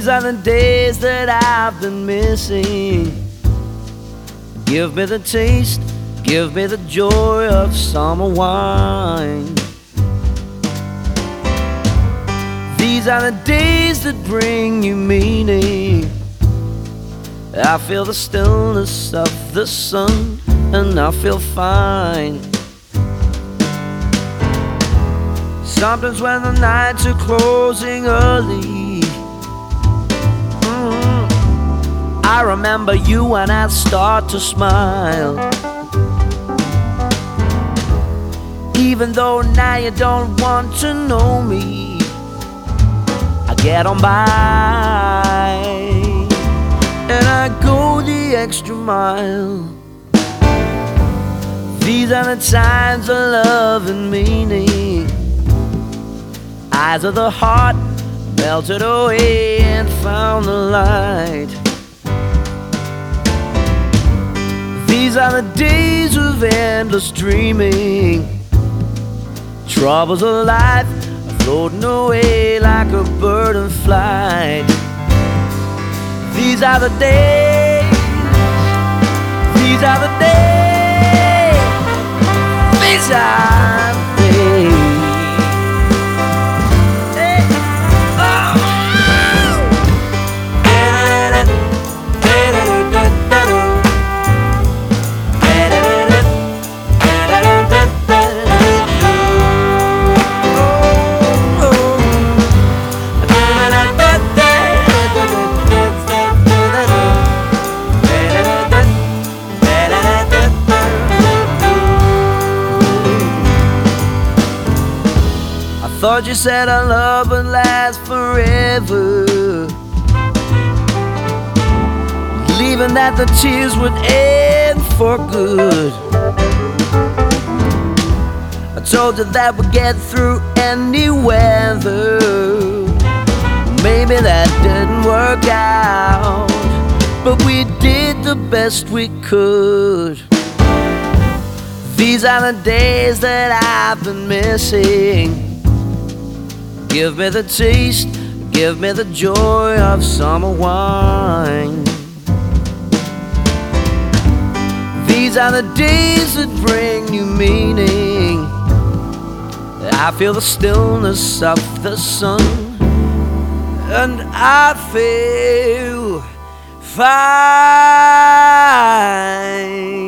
These are the days that I've been missing. Give me the taste, give me the joy of summer wine. These are the days that bring you meaning. I feel the stillness of the sun, and I feel fine. Sometimes when the nights are closing early, I remember you and I start to smile. Even though now you don't want to know me, I get on by and I go the extra mile. These are the times of love and meaning. Eyes of the heart melted away and found the light. These are the days of endless dreaming. Troubles of life are floating away like a bird in flight. These are the days, these are the days, these are the days. Thought you said our love would last forever, believing that the tears would end for good. I told you that we'd get through any weather. Maybe that didn't work out, but we did the best we could. These are the days that I've been missing. Give me the taste, give me the joy of summer wine. These are the days that bring you meaning. I feel the stillness of the sun, and I feel fine.